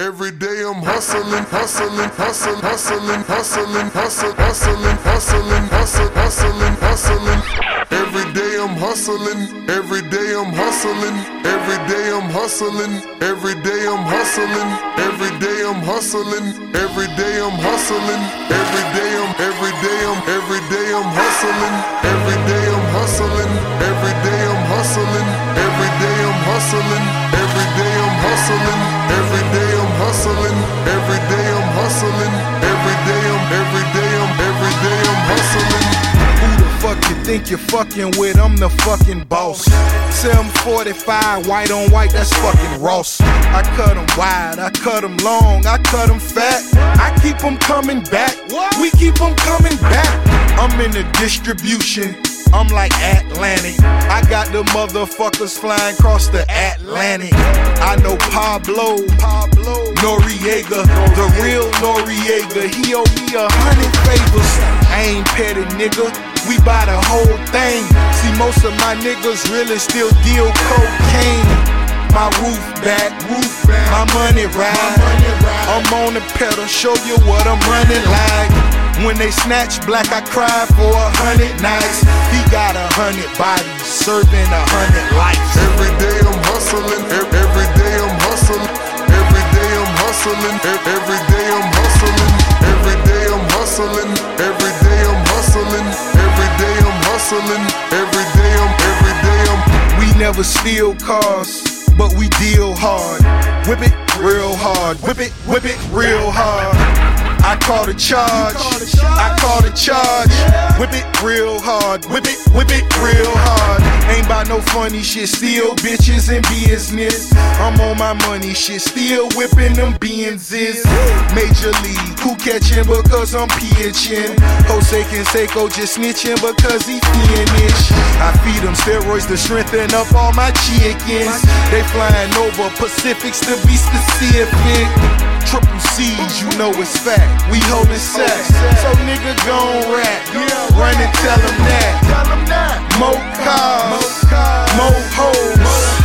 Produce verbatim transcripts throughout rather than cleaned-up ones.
every day I'm hustling, hustling, hustling, hustling, hustling, hustling, hustling, hustling, hustling, hustling, hustling. Every day I'm hustling, every day I'm hustling, every day I'm hustling, every day I'm hustling, every day I'm hustling, every day I'm hustling, every day I'm, every day I'm, every day I'm hustling, every day I'm hustling, every day I'm hustling, every day I'm hustling, every day I'm hustling, every day I'm hustling, every day I'm hustling, every day I'm, every day I'm, every day I'm hustling. Who the fuck you think you're fucking with? I'm the fucking boss. seven forty-five, white on white, that's fucking Ross. I cut them wide, I cut them long, I cut them fat. I keep them coming back, we keep them coming back. I'm in the distribution, I'm like Atlantic. I got the motherfuckers flying across the Atlantic. I know Pablo, Pablo Noriega, the real Noriega. He owe me a hundred favors. I ain't petty, nigga. We buy the whole thing. See, most of my niggas really still deal cocaine. My roof back, roof back. My money ride. I'm on the pedal, show you what I'm running like. When they snatch black, I cry for a hundred nights. He got a hundred bodies, serving a hundred lives. Every day I'm hustling, every day I'm hustling, every day I'm hustling, every day I'm hustling, every day I'm hustling, every day I'm hustling, every day I'm hustling, every day I'm, every day I'm. We never steal cars, but we deal hard. Whip it real hard, whip it, whip it real hard. I call the charge, I call the charge. Whip it real hard, whip it, whip it real hard. Ain't by no funny shit, still bitches in business. I'm on my money shit, still whipping them Benzes. Major league, who catching because I'm pitching? Jose Canseco just snitching because he finish. I feed them steroids to strengthen up all my chickens. They flying over Pacifics to be specific. Triple C's, you know it's fact. We holdin' sacks, so nigga gon' rap. Run and tell them that. More cars, more hoes,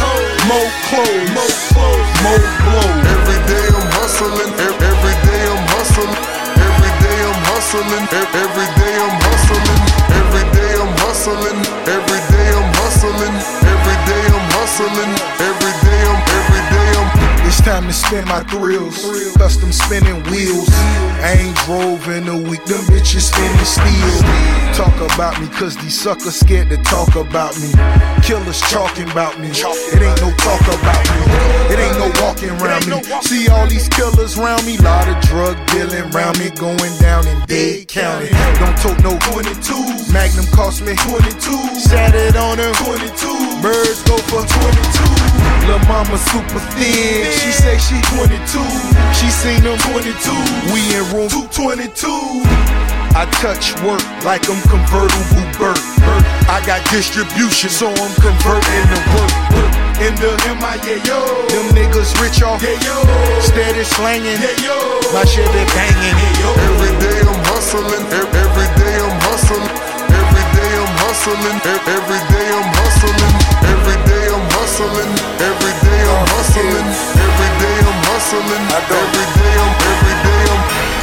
more clothes, more blows. Every day I'm hustling, every day I'm hustling, every day I'm hustling, every day I'm hustling, every day I'm hustling, every day I'm hustling, every day I'm hustling, every day I'm, every day I'm. It's time to spin my thrills, custom spinning wheels. I ain't drove in a week, them bitches spinning steel. Talk about me, cause these suckers scared to talk about me. Killers talking about me, it ain't no talk about me. It ain't no walking around me. See all these killers around me, lot of drug dealing around me, going down in Dade County. Don't tote no twenty-twos, Magnum cost me twenty-two. Sat it on her twenty-two, birds go for twenty-two. Lil' mama super thin, she say she twenty-two. She seen them twenty-two, we in room two twenty-two. I touch work like I'm convertible Burt. I got distribution, so I'm converting to work. In the M I A yo, them niggas rich off, yeah, yo. Steady slanging, yeah, yo. My shit be banging, yeah, yo. Every day I'm hustling, every day I'm hustling, every day I'm hustling, every day I'm hustling, every day I'm hustling, every day I'm hustling, every day I'm hustling, every day I'm, every day I'm.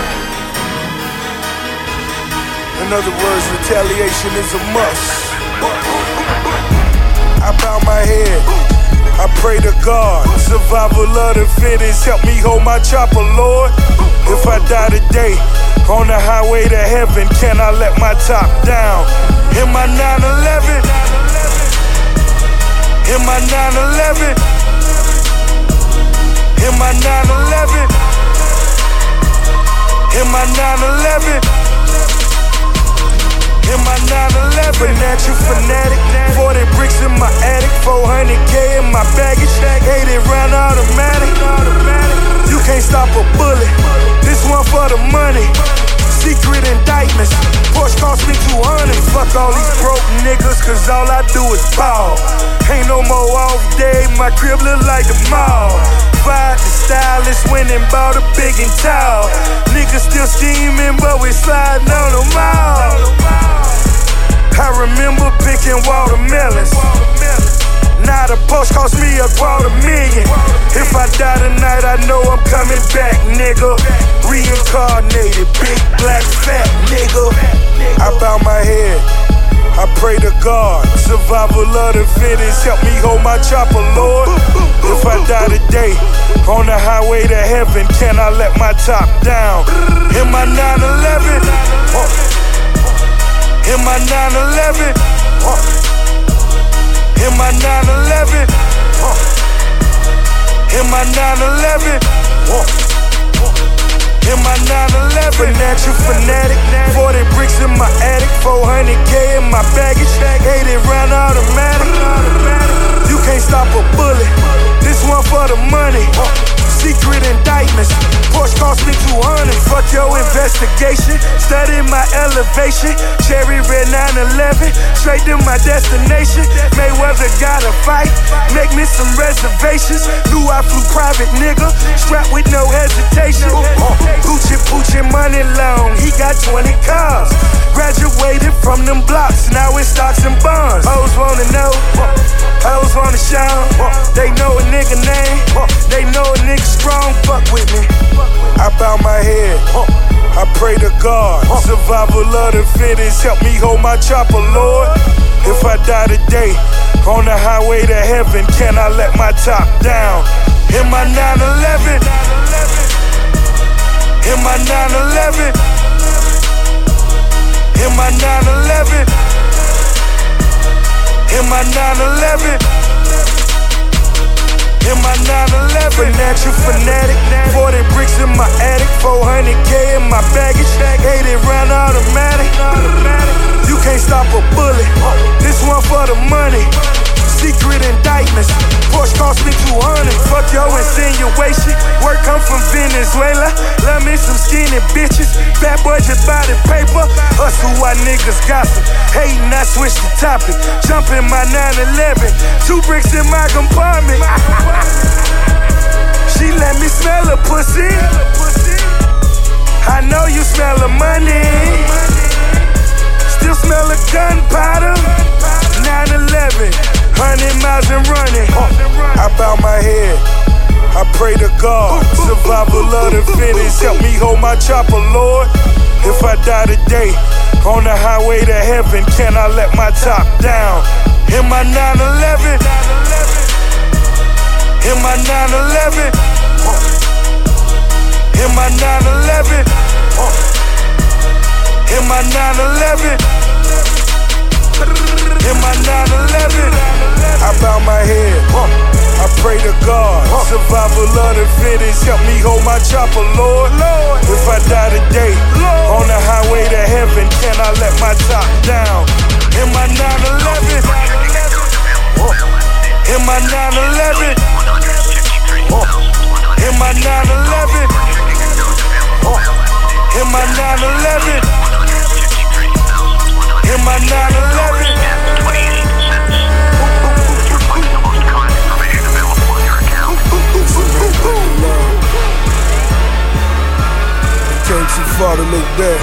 In other words, retaliation is a must. I bow my head, I pray to God. Survival of the fittest, help me hold my chopper, Lord. If I die today, on the highway to heaven, can I let my top down? In my nine eleven, in my nine eleven, in my nine eleven, in my nine eleven. In my nine eleven, financial fanatic, forty bricks in my attic, four hundred K in my baggage, eighty round automatic. You can't stop a bullet, this one for the money. Secret indictments, Porsche cost me two hundred. Fuck all these broke niggas, cause all I do is ball. Ain't no more off day, my crib look like the mall. Fired the stylist, went and bought a big and tall. Niggas still scheming, but we sliding on them all. I remember picking watermelons. Now the post cost me a quarter million. If I die tonight, I know I'm coming back, nigga. Reincarnated, big black fat nigga. I bow my head, I pray to God. Survival of the fittest, help me hold my chopper, Lord. If I die today, on the highway to heaven, can I let my top down? In my nine eleven, uh, in my nine eleven, uh, in my nine eleven, uh, in my nine eleven, uh, in my nine eleven, financial fanatic, forty bricks in my attic, four hundred K in my baggage, eighty round automatic. You can't stop a bullet, this one for the money. Secret indictments, Porsche cost me two hundred. Fuck your investigation, study my elevation. Cherry red nine eleven, straight to my destination. Mayweather gotta fight, make me some reservations. Knew I flew private, nigga, strapped with no hesitation. Gucci Poochie money long, he got twenty cars. Graduated from them blocks, now it's stocks and bonds. Hoes wanna know, hoes wanna shine. They know a nigga name, they know a nigga strong, fuck with me. I bow my head, I pray to God. Survival of the fittest, help me hold my chopper, Lord. If I die today, on the highway to heaven, can I let my top down? In my nine eleven, in my nine eleven, in my nine eleven, in my nine eleven, in my nine eleven, financial fanatic, forty bricks in my attic, four hundred K in my baggage, eighty round automatic. You can't stop a bullet, this one for the money. Secret indictments, Porsche cost me two hundred. Fuck your insinuation, work come from Venezuela. Love me some skinny bitches, bad boy just buy the paper. Hustle why niggas gossip, hating I switch the topic. Jump in my nine eleven, two bricks in my compartment. She let me smell her pussy, I know you smell the money. Still smell the gunpowder, nine eleven. Hundred miles and running. I bow my head, I pray to God. Survival of the fittest, help me hold my chopper, Lord. If I die today, on the highway to heaven, can I let my top down? In my nine eleven, in my nine eleven, in my nine eleven, in my nine eleven, in my nine eleven. I bow my head, I pray to God. Survival of the fittest, help me hold my chopper, Lord. If I die today, on the highway to heaven, can I let my top down? In my nine eleven, in my nine eleven, in my nine eleven, in my nine eleven, in my nine eleven. Came too far to look back.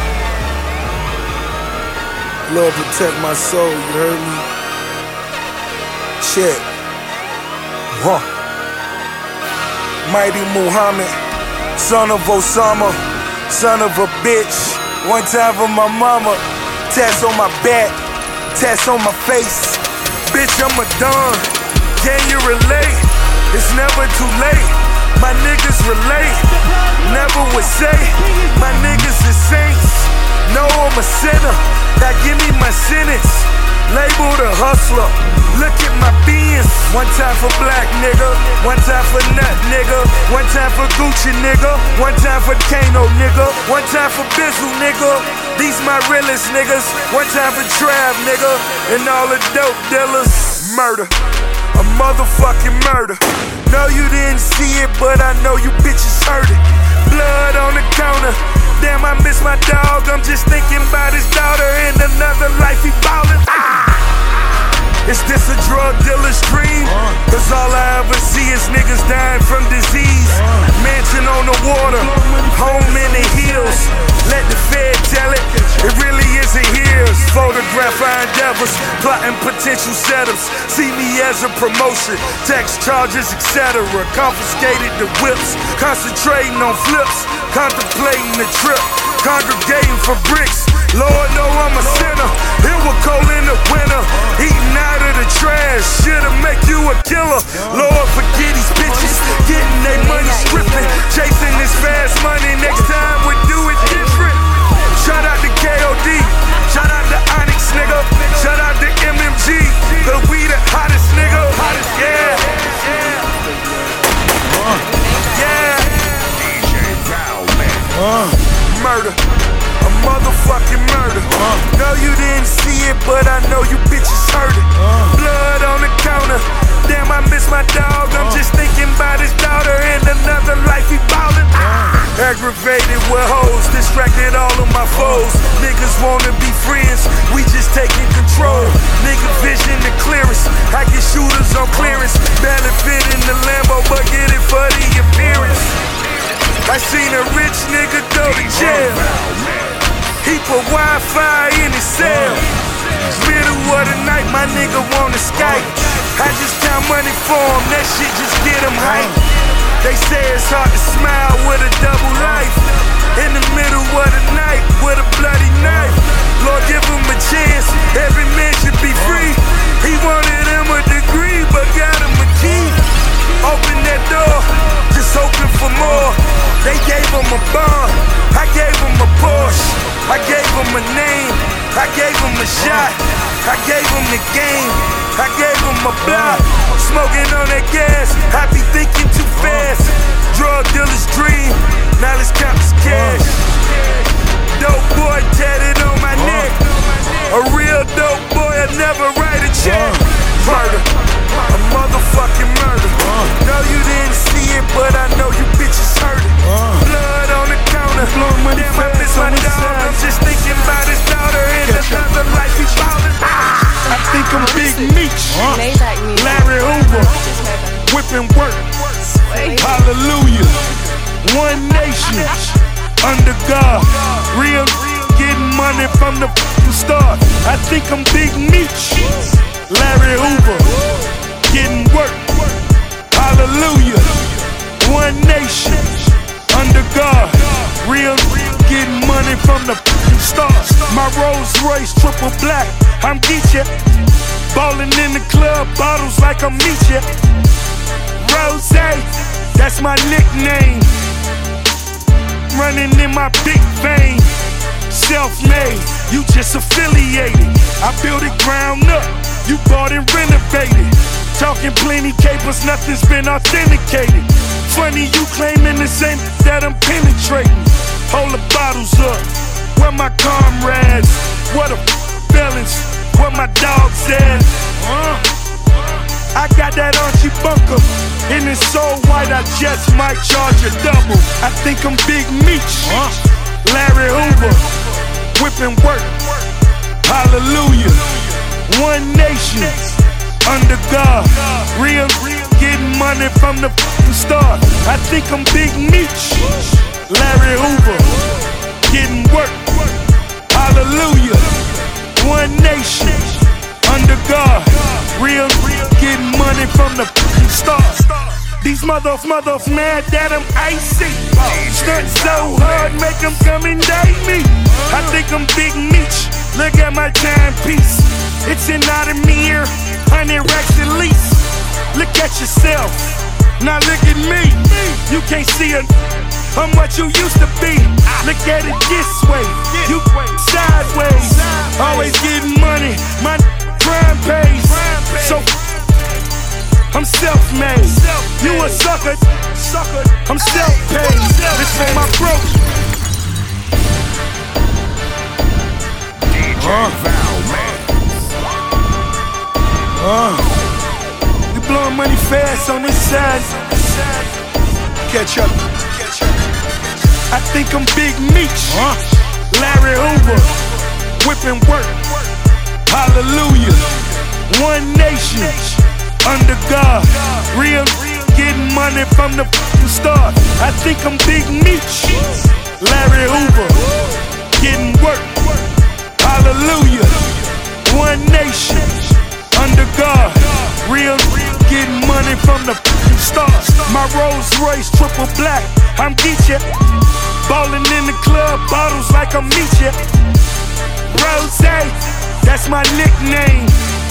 Lord, protect my soul, you heard me? Check. Huh. Mighty Muhammad, son of Osama, son of a bitch. One time for my mama. Tats on my back, tats on my face. Bitch, I'm a don. Can you relate? It's never too late. My niggas relate. Never would say my niggas is saints. No, I'm a sinner. Now give me my sentence. Labeled a hustler. Look at my beans. One time for black nigga, one time for nut nigga, one time for Gucci nigga, one time for Kano nigga, one time for Bizzle nigga. These my realest niggas. One time for Trav nigga, and all the dope dealers. Murder, a motherfucking murder. No, you didn't see it, but I know you bitches heard it. Blood on the counter. Damn, I miss my dog. I'm just thinking about his daughter. In another life, he ballin'. Ah! Is this a drug dealer's dream? Cause all I ever see is niggas dying from disease. Mansion on the water, home in the hills. Let the Fed tell it, it really isn't his. Photograph our endeavors, plotting potential. potential setups see me as a promotion. Tax charges, et cetera. Confiscated the whips. Concentrating on flips. Contemplating the trip. Congregating for bricks. Lord know I'm a sinner. It was cold in the winter. Eating out of the trash. Shit'll make you a killer. Lord forget these bitches. Getting their money stripping. Chasing this fast money. Next time we do it different. Shout out to K O D. Shout out to Onyx, nigga. Shout out to M M G. Cause we the hottest, nigga. Hottest, yeah. Yeah. D J Val, man. Murder. A motherfucking murder. No, you didn't see it, but I know you bitches heard it. Blood on the counter. Damn, I miss my dog. I'm just thinking about his daughter and another life he ballin'. Aggravated with hoes, distracted all of my foes. Niggas wanna be friends, we just taking control. Nigga vision the clearest, I get shooters on clearance. Barely fit in the Lambo, but get it for the appearance. I seen a rich nigga go to jail. He put Wi-Fi in his cell. Middle of the night, my nigga wanna Skype. I just count money for him, that shit just get him hype. They say it's hard to smile with a double life. In the middle of the night with a bloody knife. Lord give him a chance, every man should be free. He wanted him a degree, but got him a key. Open that door, just hoping for more. They gave him a bond, I gave him a Porsche. I gave him a name, I gave him a shot. I gave him the game, I gave him a block. Smoking on that gas, I be thinking too fast. Drug dealer's dream, now let's count this cash. Dope boy tatted on my neck. A real dope boy, I never write a check. Murder, a motherfucking murder. No, you didn't see it, but I know you bitches heard it. Blood on the counter, damn, I miss my dog. I'm just thinking about his daughter and another life he ballin'. I think I'm Big Meech, Larry Hoover, whipping work. Hallelujah, one nation, under God, real getting money from the start. I think I'm Big Meech, Larry Hoover, getting work. Hallelujah, one nation, under God, real getting money from the start. My Rolls Royce triple black, I'm Geechee. Ballin' in the club, bottles like I'm Meechee. Rose, that's my nickname. Running in my big vein. Self-made, you just affiliated. I built it ground up, you bought and renovated. Talking plenty capers, nothing's been authenticated. Funny you claiming the same that I'm penetrating. Hold the bottles up, where my comrades? What a balance, where my dogs at? Uh, I got that Archie Bunker, and it's so white I just might charge a double. I think I'm Big Meech, uh, Larry Hoover, whipping work. Hallelujah, one nation, under God, real getting money from the start. I think I'm Big Meech, Larry Hoover, getting work. Hallelujah, one nation, under God, real getting money from the start. These motherf, motherf mad that I'm icy. Stunt so hard, make them come and date me. I think I'm Big Meech, look at my timepiece. It's an out of mirror, hundred racks at least. Look at yourself, now look at me. You can't see a I'm what you used to be. Look at it this way, you sideways. Always getting money, my crime pays. So I'm self-made. You a sucker, I'm self-paid. This for my broke. D J Val, man. Uh, we blowing money fast on this side. Catch up. I think I'm Big Meech, uh, Larry Hoover, whipping work. Hallelujah, one nation, under God, real getting money from the start. I think I'm Big Meech, Larry Hoover, getting work. Hallelujah, one nation, under God. Real, getting money from the start. My Rolls Royce triple black, I'm Geechee. Ballin' in the club, bottles like I'm Meechee. Rose, that's my nickname.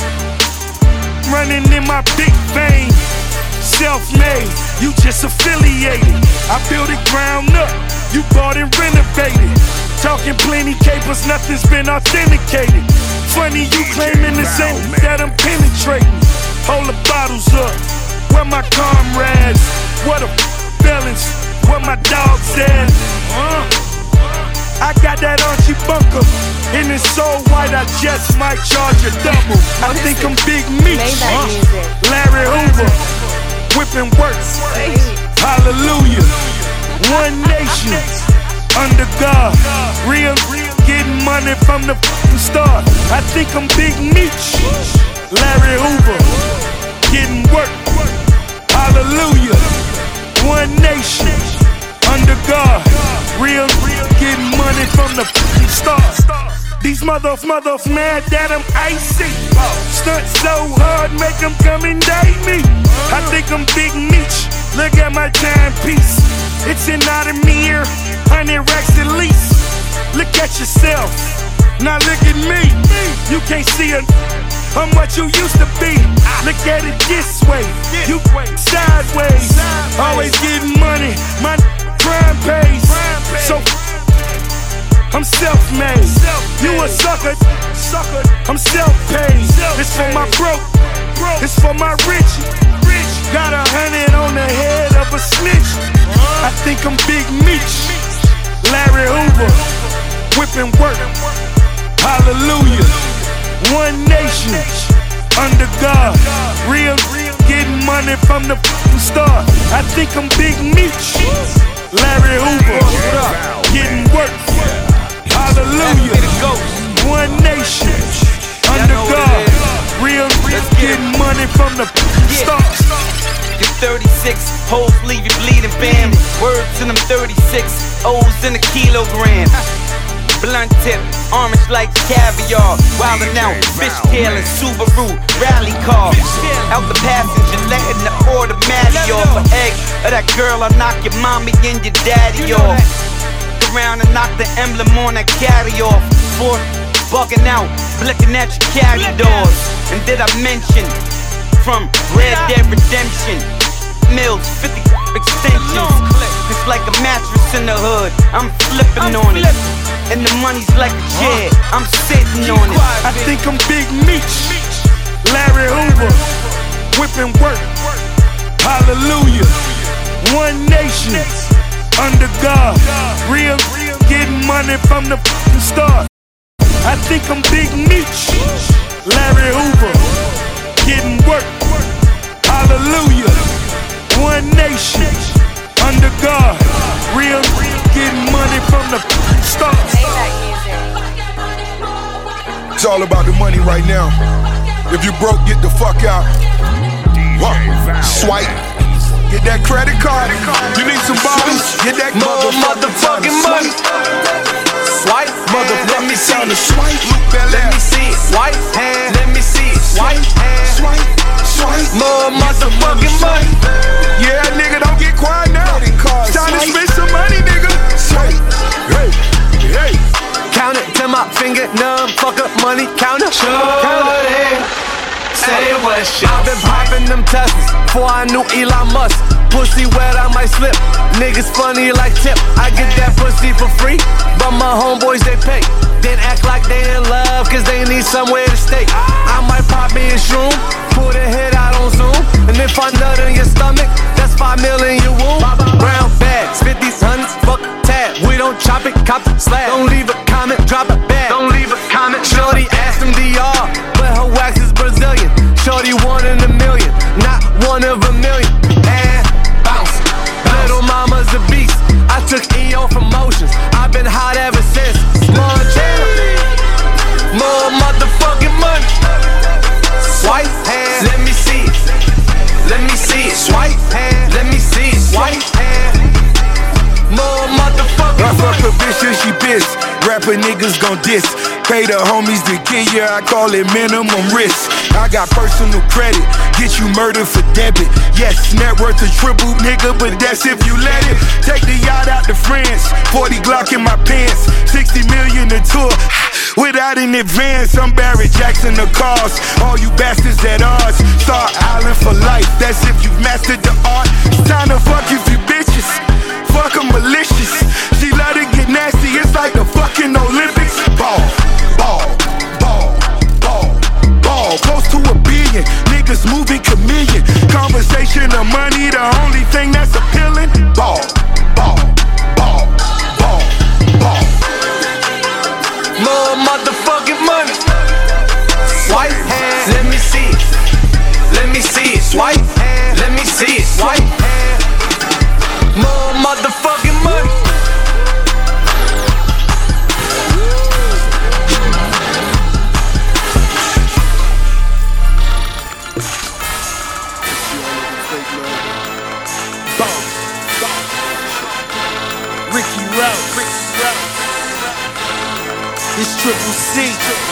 Running in my big vein. Self-made, you just affiliated. I built it ground up, you bought and renovated. Talking plenty capers, nothing's been authenticated. Funny you claiming the same that I'm penetrating. Hold the bottles up, where my comrades? What a balance, what my dog said. uh, I got that Archie Bunker, and it's so white I just might charge a double. I think I'm Big Meech, uh, Larry Hoover, whipping work. Hallelujah, one nation, under God. Real, getting money from the start. I think I'm Big Meech, Larry Hoover, getting work. Hallelujah, one nation, under God. Real, getting money from the start. These mother mothers mad that I'm icy. Stunt so hard, make them come and date me. I think I'm Big Meech, look at my timepiece. It's an out of mirror, hundred racks at least. Look at yourself, now look at me. You can't see a I'm what you used to be. Look at it this way, you sideways. Always getting money, my crime pays. So I'm self-made. You a sucker, I'm self-paid. It's for my broke, it's for my rich. Got a hundred on the head of a snitch. I think I'm Big Meech, Larry Hoover, whipping work. Hallelujah, one nation, under God. Real, getting money from the start. I think I'm Big Meech, Larry Hoover, getting work. Hallelujah, one nation, under God. Real, getting money from the start. You're thirty-six, hoes leave you bleeding, fam. Words in them thirty-six, O's in a kilogram. Blunt tip, orange like caviar. Wildin' out, fishtail and Subaru rally car. Out the passenger, letting the automatic off. An egg of that girl, I knock your mommy and your daddy off. Around and knock the emblem on that carry off. For bugging out, looking at your carry doors. And did I mention from Red Dead Redemption, Mills, fifty extensions. It's like a mattress in the hood, I'm flipping on it. And the money's like a chair, I'm sitting on it. I think I'm Big Meech, Larry Hoover, whipping work. Hallelujah, one nation, under God. Real, getting money from the start. I think I'm Big Meech, Larry Hoover, getting work. Hallelujah, one nation, under God. Real, getting money from the start. It's all about the money right now. If you broke, get the fuck out. What? Swipe. Get that credit card. You need some bottles? Get that more motherfucking money. Swipe, mother, let me see it. Swipe, let me see it. Swipe, let me see it. Swipe, swipe, swipe. More motherfucking money. Yeah, nigga, don't get quiet now. It's time to spend some money, nigga. Swipe. Hey, hey. Count it till my finger numb. Fuck up money, count it. Shorty, say what shit. I've been popping them Teslas before I knew Elon Musk. Pussy wet, I might slip. Niggas funny like Tip. I get that pussy for free, but my homeboys they pay. Then act like they in love, cause they need somewhere to stay. I might pop me a shroom, pull the head out on Zoom. And if I nut in your stomach, that's five mil in your womb. Brown bags, fifties, hundreds, fuck tab. We don't chop it, cop the slab. Don't leave a comment, drop a bag. Don't leave a comment. Shorty asked him D R, but her wax is Brazilian. Shorty one in a million, not one of a million. And bounce, little mama's a beast. I took E O from Motions, I've been hot ever since. Montana, more motherfucking money. Swipe, hand, let me see it. Let me see it. Swipe, hand, let me see it. Swipe, a bitch and she pissed. Rapper niggas gon' diss. Pay the homies to kill ya, I call it minimum risk. I got personal credit, get you murdered for debit. Yes, net worth a triple, nigga, but that's if you let it. Take the yacht out to France, forty Glock in my pants, sixty million a tour. Without an advance, I'm Barrett Jackson the cause. All you bastards at odds, Star Island for life. That's if you've mastered the art. It's time to fuck you few bitches. Fuck 'em malicious. She love to get nasty, it's like the fucking Olympics. Ball, ball, ball, ball, ball. Close to a billion, niggas moving chameleon. Conversation of money, the only thing that's appealing. Ball, ball, ball, ball, ball. More motherfucking money. Swipe, let me see it. Let me see it. Swipe, let me see it. Swipe. More motherfucking money. Ricky Rouse, Ricky Rouse. It's Triple C.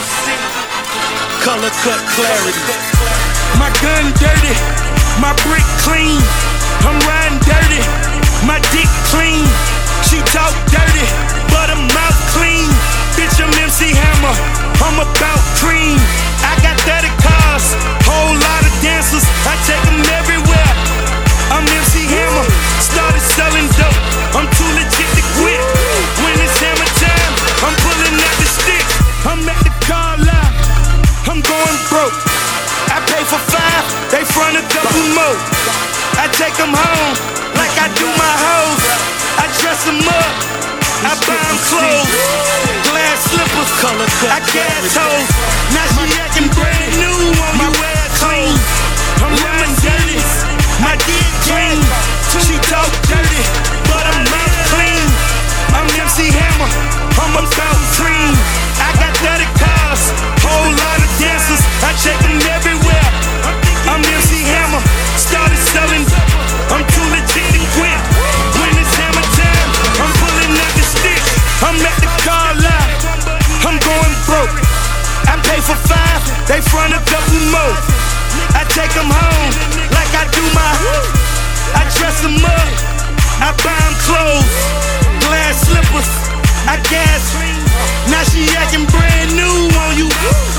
Color cut clarity. My gun dirty, my brick clean. I'm riding dirty, my dick clean. She talk dirty, but her mouth clean. Bitch, I'm M C Hammer, I'm about cream. I got thirty cars, whole lot of dancers. I take them everywhere. I'm M C Hammer, started selling dope. I'm too legit to quit. When it's hammer time, I'm pulling out the stick. I'm at the car lot, I'm going broke. I pay for five, they front a couple more. I take them home, like I do my hoes. I dress them up, I buy them clothes. Glass slippers, color cut, I gas hoes. Now she acting brand new on my ass clean. I'm running dirty, my dick clean. She talk dirty, but I'm not clean. I'm M C Hammer, I'm about cream. I got thirty cars, whole lot of dancers. I check them everywhere. I'm M C Hammer, started selling. I'm too legit to quit. When it's hammer time, I'm pulling out the stick. I'm at the car lot, I'm going broke. I pay for five, they front a couple more. I take them home, like I do my. I dress them up, I buy them clothes. Glass slippers, I gas. Now she acting brand new on you.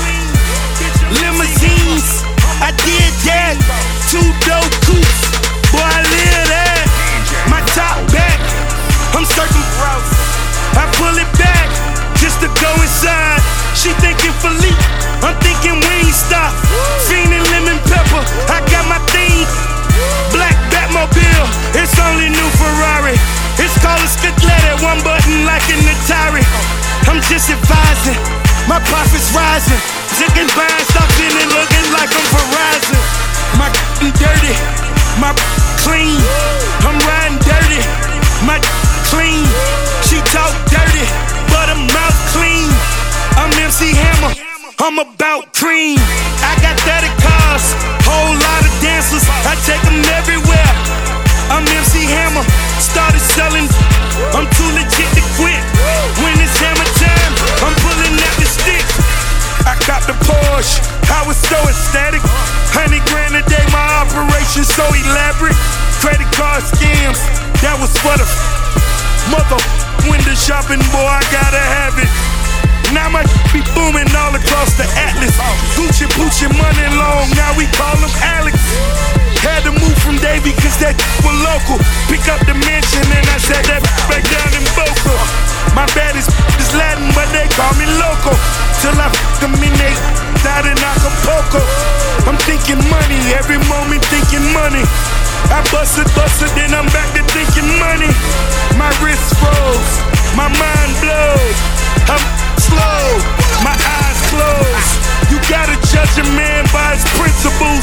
Limousines, I did that. Two dope coupes, boy I live that. My top back, I'm circumference. I pull it back, just to go inside. She thinking Philippe, I'm thinking Wingstop. Fiendin' lemon pepper, I got my thing. Black Batmobile, it's only new Ferrari. It's called a Scudette, one button like an Atari. I'm just advising, my profits rising. Ziggin' buying stocks in it, looking like I'm Verizon. My dirty, my clean. I'm riding dirty, my clean. She talk dirty, but her mouth clean. I'm M C Hammer, I'm about cream. I got thirty cars, whole lot of dancers. I take them everywhere. I'm M C Hammer, started selling. I'm too legit to quit. When it's hammer time, I'm pulling out the stick. I got the Porsche, I was so ecstatic. Hundred grand a day, my operation so elaborate. Credit card scams, that was for the mother window shopping, boy, I gotta have it. Now my be booming all across the Atlas. Gucci, Gucci, money long, now we call him Alex. Had to move from Davie cause that was local. Pick up the mansion and I said that back down in Boca. My baddest is Latin but they call me local. Till I f*** them in they out in Acapulco. I'm thinking money, every moment thinking money. I busted, busted, then I'm back to thinking money. My wrist froze, my mind blows. I'm slow, my eyes closed. You gotta judge a man by his principles.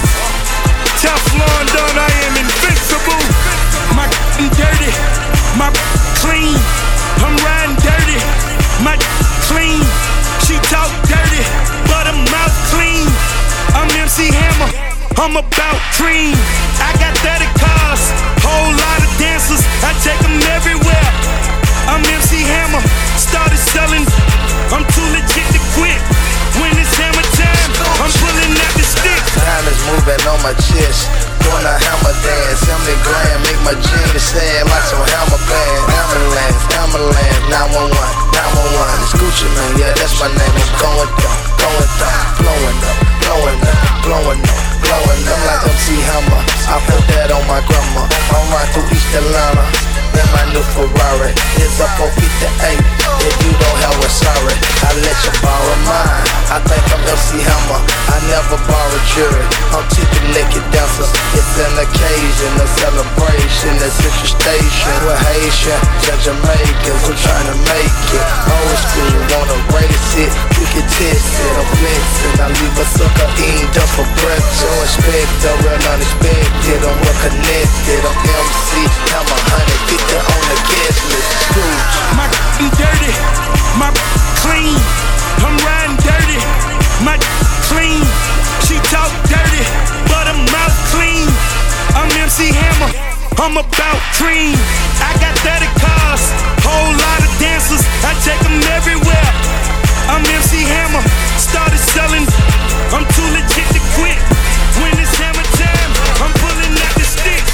Teflon done, I am invincible. My dirty, my clean. I'm riding dirty, my clean. She talk dirty, but her mouth clean. I'm M C Hammer, I'm about cream. I got thirty cars, whole lot of dancers. I take them everywhere. I'm M C Hammer, Ferrari. It's up on fifty-eight. If you don't have one, sorry, I let you borrow mine. I think I'm M C Hammer, I never borrow jury. I'm teaching naked dancers. It's an occasion, a celebration, a central station. We're Haitian, and Jamaicans, we're trying to make it. Old school, wanna race it, you can test it, I'm flexing. I leave a sucker eating up for breakfast. So expect the real unexpected, I'm well connected. I'm M C, I'm a hundred fifty on the guest list. Scrooge. My dirty, my clean. I'm riding dirty, my clean. She talk dirty, but her mouth clean. I'm M C Hammer, I'm about cream. I got thirty cars, whole lot of dancers. I take them everywhere. I'm M C Hammer, started selling. I'm too legit to quit. When it's hammer time, I'm pulling out the sticks.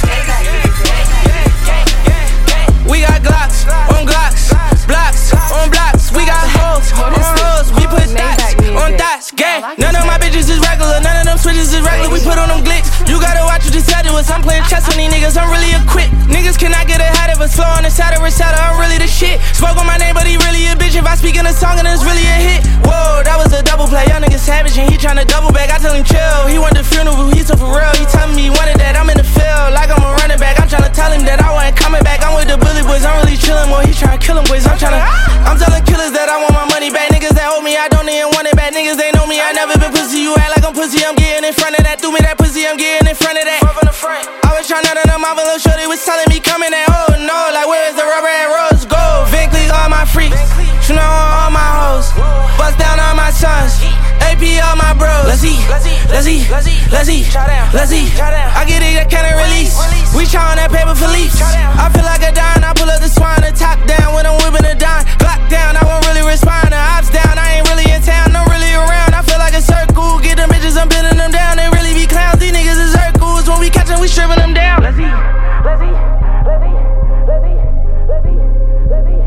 We got Glocks on Glocks, blocks on blocks. We got hoes on hoes. We put dots on dots. Gang. None of my bitches is regular. None of them switches is regular. We put on them glicks. You gotta watch what you say to us. I'm playing chess on these niggas. I'm really a quick. Niggas cannot get ahead of us. Slow on the side of Rashada. I'm really the shit. Spoke on my name, but he really a bitch. If I speak in a song and it's really a hit. Whoa, that was a double play. Young nigga savage and he tryna double back. I tell him chill. He wanted the funeral. He's so for real. He telling me he wanted that. I'm in the field like I'm a running back. I'm tryna tell him that I wasn't coming back. I'm with the bully boys. I'm really chillin', boy. He tryna kill him, boys. I'm tryna. I'm telling killers that I want my money back. Niggas that hold me, I don't even want it back. Niggas they know me. I never been pussy. You act like I'm pussy. I'm getting in front of that. Do me that pussy. I'm getting in front of that. From the front. I was tryna to them. My little shorty was telling me coming at. Oh no, like where's the rubber and rose gold? Vincly, all my freaks. You know all my hoes. Bust down all my sons. A P all my bros. Let's eat. Let's eat. Let's eat. Let's eat. Let's eat. I get it, I can't release. We try on that paper for leaves. I feel like a dime. I pull up the swine and top down when I'm whipping a dime. Glock down, I won't really respond. The ops down, I ain't really in town. I'm really around. I feel like a circle. Get them bitches, I'm bending them down. They really be clowns. These niggas is circles. When we catch them, we stripping them down. Let's eat. Let's eat. Let's eat. Let's eat. Let's eat. Let's eat.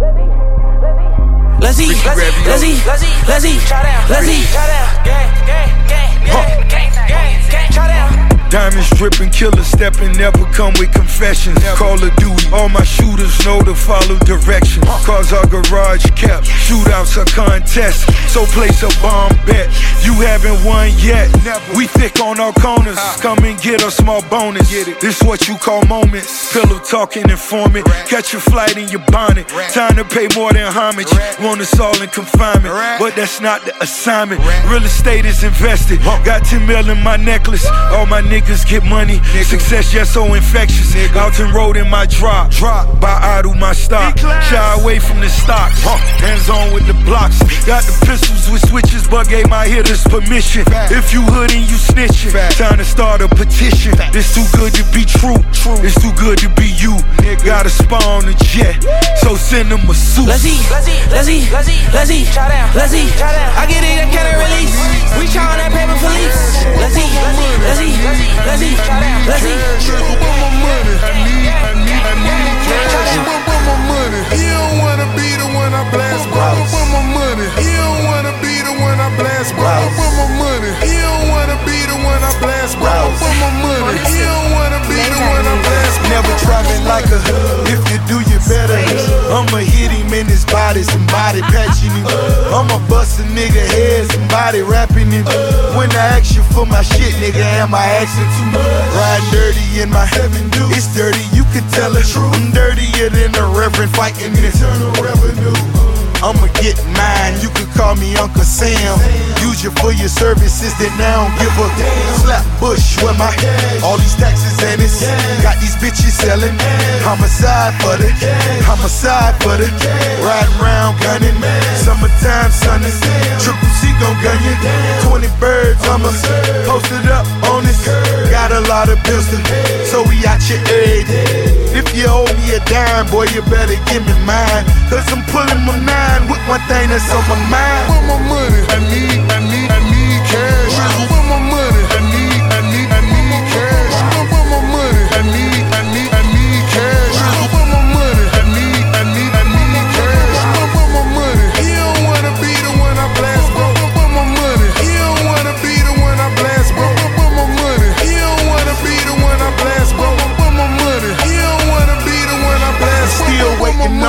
Let's eat. Let's eat. Let's eat. Let's eat. Let's eat. Let's eat. Gang, gang, gang, gang, gang, gang, gang, try down. Diamonds dripping, killer stepping, never come with confessions. Call of Duty, all my shooters know to follow directions. Cars are garage kept, shootouts are contests. So place a bomb bet, you haven't won yet. We thick on our corners, come and get a small bonus. This what you call moments, pillow talking informant. Catch a flight in your bonnet, time to pay more than homage. Want us all in confinement, but that's not the assignment. Real estate is invested, got ten mil in my necklace. All my niggas get money, success just so infectious. Alton Road in my drop, drop by Adu my stock. Shy away from the stocks, hands on with the blocks. Got the pistols with switches, but gave my hitters permission. If you hood and you snitching, time to start a petition. This too good to be true, it's too good to be you. Got a spawn a jet, so send them a suit. Let's eat, let's eat, let's eat, let's eat, let's eat, let's eat. I get it, I can't release. We try on that paper for leaks. Let's eat, let's eat, let's eat, let's eat, let's eat. Where my money? I need, I need, I need cash. Where my money? You don't wanna be the one I blast, bro. Where my money? You don't wanna be the one I blast, bro. Where my money? You don't wanna be the one I blast, bro. Where my money? You don't wanna be the one I blast, bro. Never try me like a, if you do you better. I'ma hit him in his body, somebody patching him. I'ma bust a nigga head, somebody rapping him. When I ask you for my shit, nigga, am I asking too much? Riding dirty in my heaven, dude. It's dirty, you can tell it. I'm dirtier than the reverend fighting internal revenue. I'ma get mine, you can call me Uncle Sam. Use you for your services, then I don't give a damn. Slap Bush with my all these taxes and it's got these bitches selling. Homicide for the, homicide for the. Riding round gunning, summertime sunning. Triple C gon' gun you. Twenty birds, I'ma post it up on this. Got a lot of bills to, so we out your every day. If you owe me a dime, boy, you better give me mine. Cause I'm pulling my nine with one thing that's on my mind. Where my money? I need, I need, I need cash. Where my money? I need, I need, I need cash. Where my money? I need, I need, I need cash. Where my money? I need, I need, I need cash. Where my money? You don't wanna be the one I blast, bro. Where my money? You don't wanna be the one I blast, bro. Where my money? You don't wanna be the one I blast, bro. Where my money? You don't wanna be the one I blast. Still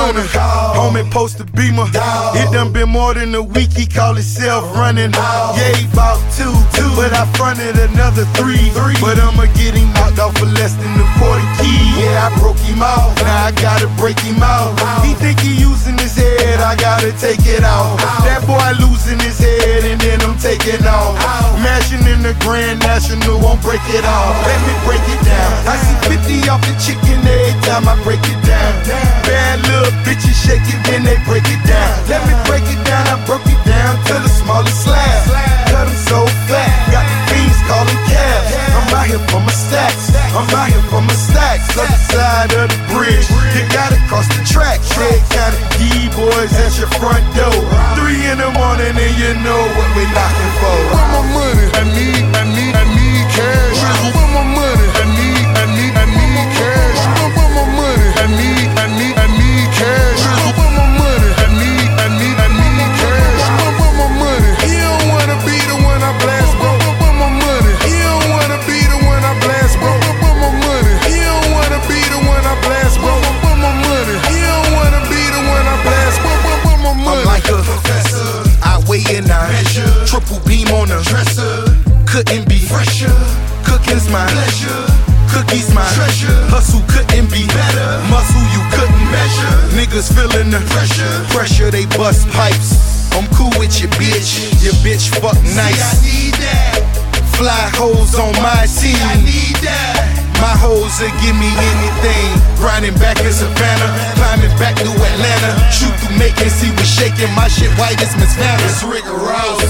corner. Homie post a beamer. It done been more than a week, he call himself running. Yeah, he bought two, but I fronted another three. But I'ma get him knocked off for less than a quarter key. Yeah, I broke him out, now I gotta break him out. He think he using his head, I gotta take it out. That boy losing his head and then I'm taking off. Mashing in the Grand National, won't break it off. Let me break it down. I see fifty off the chicken every time I break it down. Bad little bitches shake it when they break it down. Let me break it down, I broke it down to the smallest slab. Cut them so fat, got the fiends calling cabs. I'm out here for my stacks, I'm out here for my stacks. Other side of the bridge, you gotta cross the track. Red County D-boys at your front door. Three in the morning and you know what we knocking for. Where my money? I need, I need, I need cash. Where my money? I need, I need, I need cash. Where my money? I need, I need, I need cash. Where my money? I need, I need, I need cash. Where my money? You don't wanna be the one I blast, bro. Where my money? You don't wanna be the one I blast, bro. Where my money? You don't wanna be the one I blast, bro. Where my money? You don't wanna be the one I blast, bro. Where my money? I'm like a professor, I weigh in, I measure. Triple beam on a dresser, couldn't be fresher. Cooking's my pleasure, cookies my treasure. Hustle couldn't be better, muscle you couldn't measure. Niggas feeling the pressure, pressure they bust pipes. I'm cool with your bitch, your bitch fuck nice. See, I need that. Fly hoes on my team, I need that. My hoes will give me anything. Grinding back in Savannah, climbing back to Atlanta. Shoot through Macon, see we shaking. My shit white as Miss Vanna. It's Rick Ross.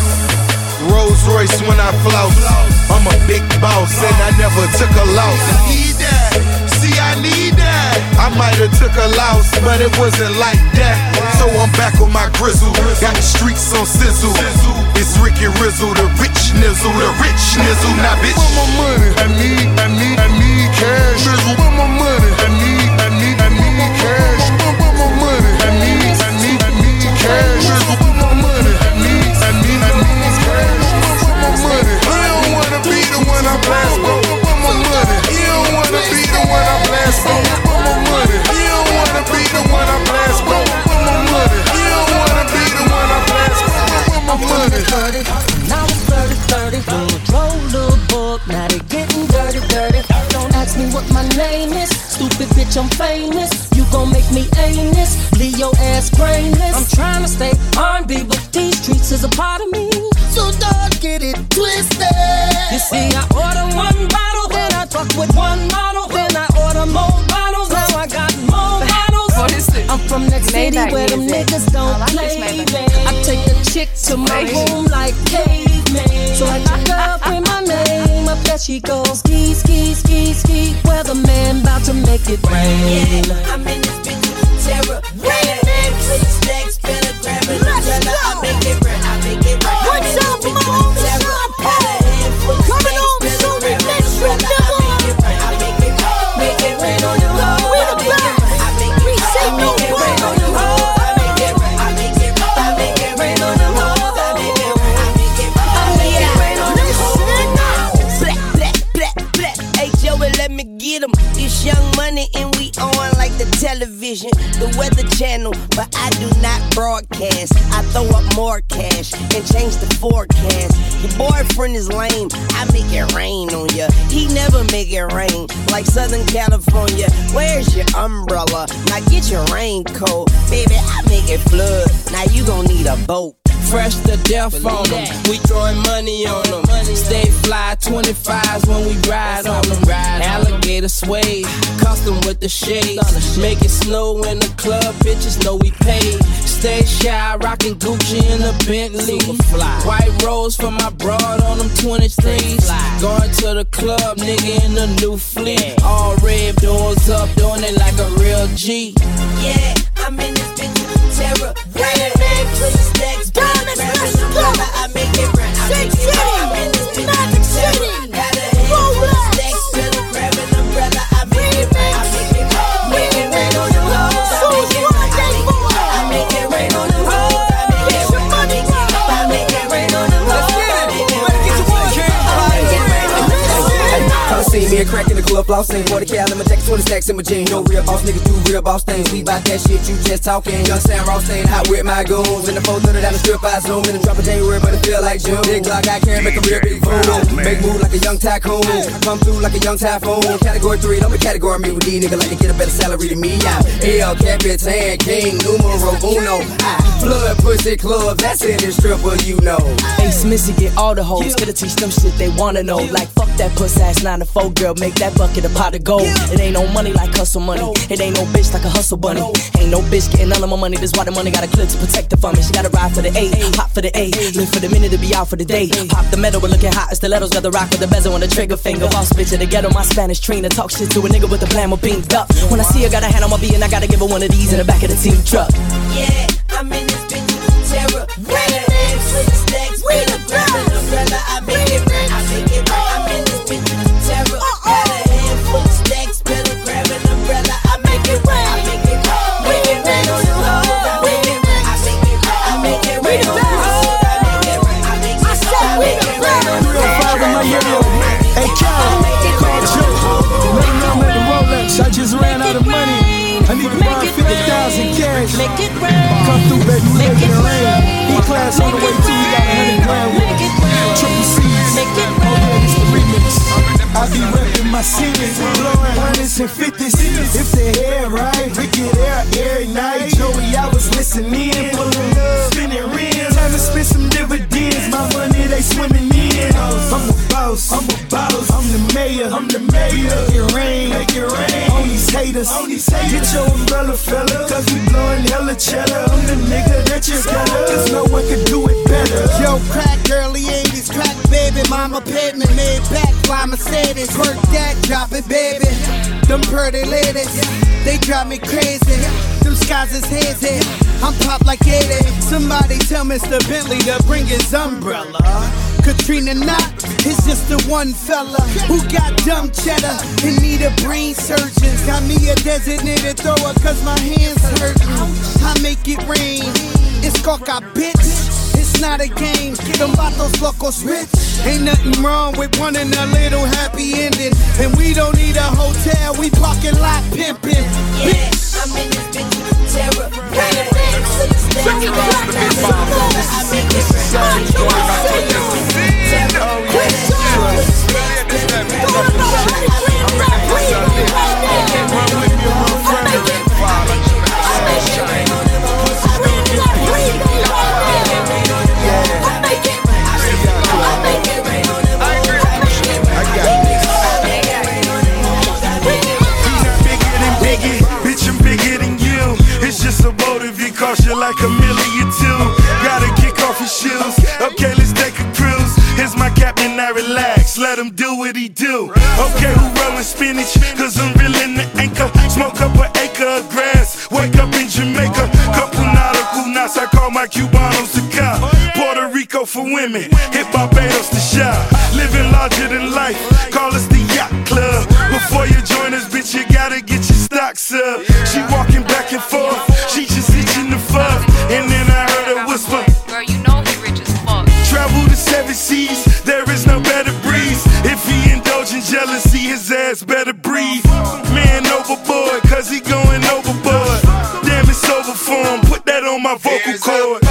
Rolls Royce when I flout. I'm a big boss and I never took a loss. I need that. See, I need that. I might have took a loss, but it wasn't like that. So I'm back on my grizzle. Got the streets on sizzle. It's Ricky Rizzle, the rich nizzle, the rich nizzle. Now, bitch. Where my money? I need, I need, I need cash. Where my money? I need, I need, I need cash. Where my money? I need, I need, I need cash. Where my money? I need, I need, I need cash. Where my money? You don't wanna be the one I blast, bro. Where my money? You don't wanna be the one I blast, bro. Where my money? You don't wanna be the one I blast, bro. Where my money? You don't wanna be the one I blast, bro. Where my money? Now it's thirty thirty. Roll, little book, now they getting dirty, dirty. Don't ask me what my name is. Stupid bitch, I'm famous. You gon' make me aimless. Leave your ass brainless. I'm trying to stay R and B, but these streets is a part of me. So don't get it twisted. You see, I order one bottle, then I fuck with one model, then I order more bottles. Now I got more bottles. What is it? I'm from that city where them niggas don't play. I take a chick to my room like caveman. So I knock her up with my name. Up there she goes, ski, ski, ski, ski. Weatherman about to make it rain. Yeah, I'm in this bitch with terror. Rain, please, next, better grab it. I make it rain, I make it rain. What's up, mom? Coming on, so the next shit, nigga. I make it rain, make it rain on your road. We the best. We say no rain on your road. I make it rain, I make it rain, I make it rain on your road. I make it rain, I make it rain, I make it rain on your road. Black, black, black, black. Hey Joey, let me get him. It's Young Money and we on like the television, the Weather Channel, but I do not broadcast. I throw up more cash and change the forecast. Your boyfriend is lame, I make it rain on ya. He never make it rain like Southern California. Where's your umbrella? Now get your raincoat, baby. I make it flood. Now you gon' need a boat. Fresh to death on them, we throwing money on them. Stay fly, twenty-fives when we ride on them. Alligator suede, custom with the shades. Make it snow in the club, bitches know we paid. Stay shy, rockin' Gucci in a Bentley. White rose for my broad on them twenty-threes. Going to the club, nigga in the new fleet. All red doors up, doing it like a real G. Yeah, I'm in this bitch with terror. Rain, please, next, Diamonds, let's go. I make it rain, I make it rain. I'm in this bitch Magic with terror. City. Got a hand full of stacks, better grab an umbrella. I make it rain, I make it rain. Make it rain on the road. I make it rain, I make it rain on the road. I make it rain, I make it rain. I make it rain on the road. I make it rain, I make it rain. Come see me a crack in the club. flossing. forty cal in my jacket, twenty stacks in my jeans. No real boss niggas do real boss things. We bout that shit, you just talking. Young Sam Ross staying hot with my goons. In the four thirty down the strip, I zoom in and drop a January, but it feel like June. Big Glock, I can make a real big boom. Make move like a young tycoon. Come through like a young typhoon. Category three, don't be category me with these niggas like to get a better salary than me. I'm El Capitan, King, numero uno. I flood pussy club, that's it, it's stripper, you know. Ace Missy get all the hoes, gotta teach them shit they wanna know. Like fuck that pussy ass nine to four girl, make that bucket a pot of gold. It ain't no money like hustle money, it ain't no bitch like a hustle bunny. Ain't no bitch getting none of my money, that's why the money got a clip to protect her from me. She gotta ride for the A, pop for the A, live for the minute to be out for the day. Pop the metal, we're looking hot, stilettos got the rock with the bezel on the trigger finger. Boss bitch in the ghetto, my Spanish Trina, talk shit to a nigga with a plan with being up. When I see her, got a hand on my beat and I gotta give her one of these in the back of the team truck. Yeah, I'm in this bitch with terror. Red and six stacks, with a grab and umbrella. I make it rain, I make it rain. I'm in this bitch with terror. Got a handful of stacks, better grab an umbrella. I make it rain, I make it rain. Make it rain on the hoes. I make it rain, I make it rain. I make it rain on the hoes. I make it rain, I make it rain. I make it rain on the hoes. Hey, Cal, call Joe. Right now I'm at the Rolex. I just ran out of money. I need to borrow fifty thousand cash. Make it rain. Come through, baby, we making it rain. E-class on the way too, we got a hundred grand with us. Triple C's. Make it Oh yeah, it's the remix. I be reppin' my city, blowing hundreds and fifties. If they hair right, we get air every night. Joey, I was listening, pulling up, spinning rims. Time to spend some dividends, my money they swimming in. I'm a boss, I'm a boss, I'm the mayor, I'm the mayor. Make it rain, make it rain on these haters. On these haters. Get your umbrella, fella, cause we blowing hella cheddar. I'm the nigga that you better, cause no one can do it better. Yo, crack early eighties, crack baby, mama paid me, made back fly Mercedes. Work that, drop it, baby. Them pretty ladies, they drive me crazy. Them skies is hazy, I'm pop like eighty. Somebody tell Mister Bentley to bring his umbrella. Katrina Knott is just the one fella who got dumb cheddar and need a brain surgeon. Got me a designated thrower cause my hands hurtin'. I make it rain, it's coca bitch. It's not a game, them vatos locos rich. Ain't nothing wrong with wanting a little happy ending. And we don't need a hotel, we parking lot pimpin'. Yeah, I'm in this bitch with terror. Red and six stacks, got that umbrella. I make it rain. I'm in this bitch with terror. Red and six stacks, better grab an umbrella. I make it rain. Run with me, run friend. I make it rain. I make it rain on them hoes. I make it rain. I make it rain. I make it rain on them hoes. I make it rain. I make it rain on them hoes. I make it rain. He's not bigger than Biggie, bitch, I'm bigger than you. It's just a motive, it costs you like a million two. Gotta kick off your shoes, okay, let's take a cruise. Here's my captain, now relax, let him do what he do. Okay, who rollin' spinach, cause I'm reelin' the anchor. Smoke up an acre of grass, wake up in Jamaica. Couple nada cunas, I call my Cubanos to cop. Puerto Rico for women, hit Barbados to shop. Living larger than life, call us the Yacht Club. Before you join us, bitch, you gotta get your stocks up. She walking back and forth, she just itching the fuck. And then I heard her whisper, girl, you know he rich as fuck. Travel the seven seas, there is no better breeze. If he indulge in jealousy, his ass better breathe. Man overboard, cause he going overboard. Damn, it's over for him, put that on my vocal cord.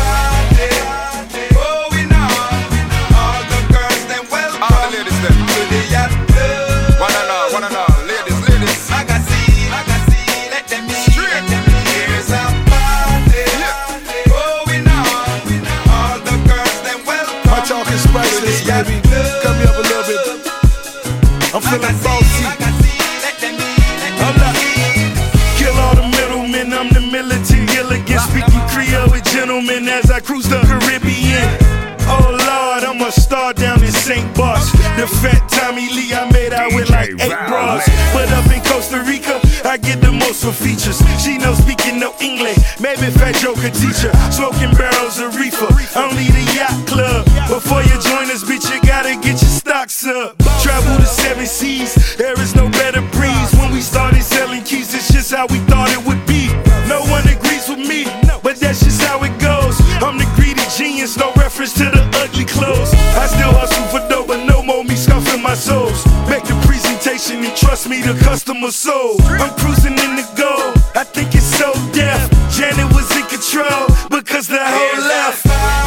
Baby, cut me up a little bit. I'm feeling bossy. I'm not. Kill all the middlemen. I'm the militant gilligan, speaking Creole with gentlemen as I cruise the Caribbean. Oh Lord, I'm a star down in Saint Barts. The fat Tommy Lee I made out with like eight bras. But up in Costa Rica, I get the most for features. She knows speaking no English, maybe Fat Joe could teach her. Smoking barrels of reefer, only the yacht club. Before you join us, bitch, you gotta get your stocks up. Travel the seven seas, there is no better breeze. When we started selling keys, it's just how we thought it would be. No one agrees with me, but that's just how it goes. I'm the greedy genius, no reference to the ugly clothes. I still hustle for dough, but no more me scuffing my souls. Make the presentation and trust me, the customer soul. I'm cruising in the gold, I think it's so deaf. Janet was in control because the whole left.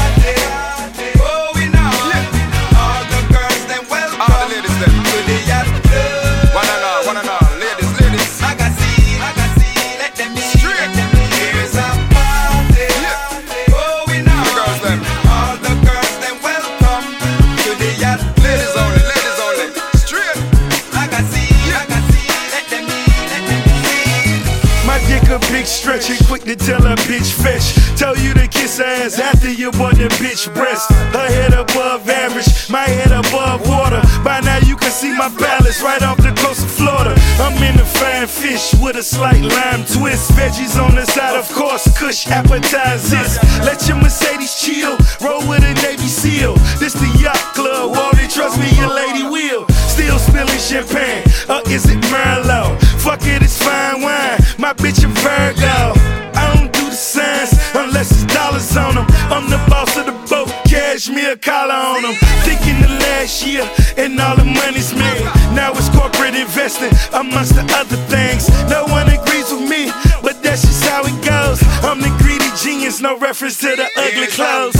Big stretch and quick to tell a bitch fetch. Tell you to kiss her ass after you want the bitch breast. Her head above average, my head above water. By now you can see my palace right off the coast of Florida. I'm in the fine fish with a slight lime twist. Veggies on the side, of course, kush appetizers. Let your Mercedes chill, roll with a Navy SEAL. This the yacht club, won't it trust me, your lady will. Still spilling champagne, or is it Merlot? Fuck it, it's fine wine, my bitch a Virgo. I don't do the signs unless it's dollars on them. I'm the boss of the boat, cashmere collar on them. Thinking the last year and all the money's made. Now it's corporate investing amongst the other things. No one agrees with me, but that's just how it goes. I'm the greedy genius, no reference to the ugly clothes.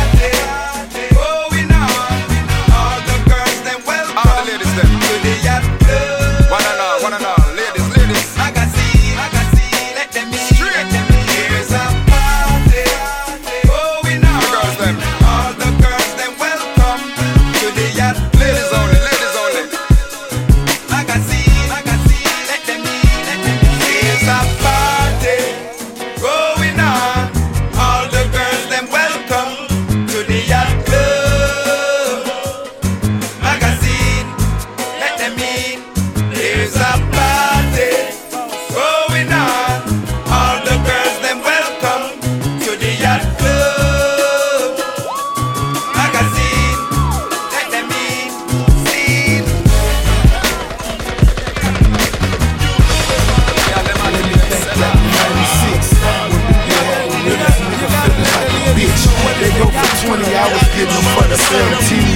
twenty hours getting them for the seventeen.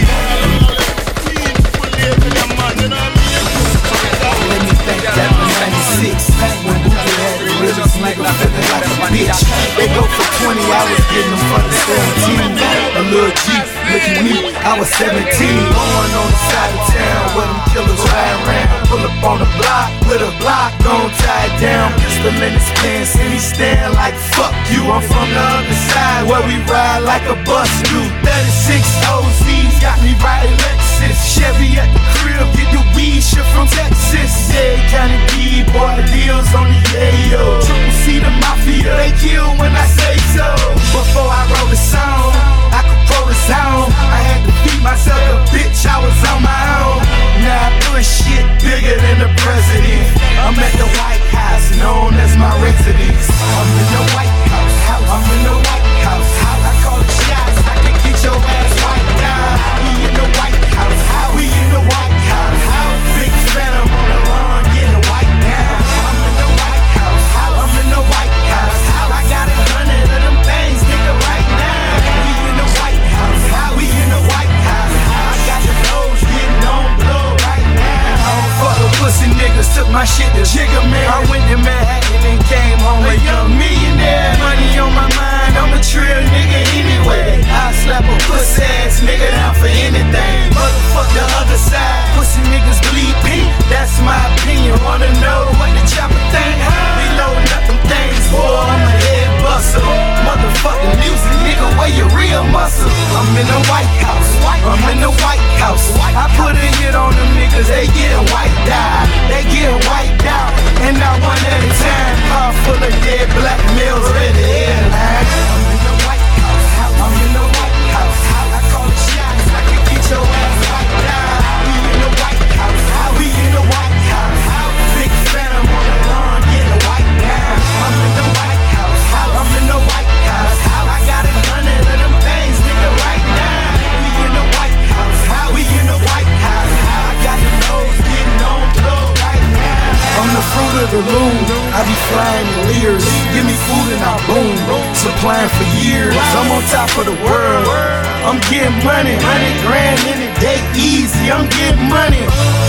Let me thank that ninety-six. When Boogie had the realest nigga feeling like a bitch. They go for twenty hours getting them for the seventeen. A little G, look at me, I was seventeen. Going on the side of town where them killers ride around. Pull up on the block with a block, gon' tie it down. Pistol in his pants and he stand like fuck you. I'm from the other side where we ride like a bus do. thirty-six O Z's got me riding Lexus. Chevy at the crib, get the weed shit from Texas. Yeah, County B, boy, the deals on the yayo. Triple C, the mafia, they kill when I say so. Before I wrote a song, I could roll a song. I had to feed myself a bitch, I was on my own. Now I push shit bigger than the president. I'm at the White House, known as my residence. I'm in the White House, I'm in the White House. I call the shots, I can get your ass wiped down. We in the White House, we in the White House. Big phantom on the lawn, getting wiped down. I'm in the White House, I'm in the White House. I got a hundred of them things, nigga, right now. We in the White House, we in the White House. I got the nose getting on blow right now. I don't fuck with pussy niggas, took my shit to Jigga Man. I went to Manhattan and came home a young millionaire. Money on my mind, I'm a trill nigga anyway. I slap a pussy ass nigga down for anything. Motherfuck the other side, pussy niggas bleed pink. That's my opinion. Wanna know what the chopper think? We loading up them things, boy, I'm a head buster. Motherfucking music, nigga, where your real muscle? I'm in the White House, I'm in the White House. I put a hit on them niggas, they get wiped out. They get wiped out, and not one at a time. Car full of dead black males ready to airline. I'm in the White House, I'm in the White House. I call the shots, I can get your ass wiped out. We in the White House, we in the White House. Big phantom on the lawn, getting wiped down. I'm in the White House, I'm in the White House. I got a hundred of them things, nigga, right now. We in the White House, we in the White House. I got the nose getting on blow right now. I'm the fruit of the loom, I be flying in Lears. Give me food and I boom, supplying for years. I'm on top of the world, I'm getting money. Hundred grand in a day, easy, I'm getting money. Pull up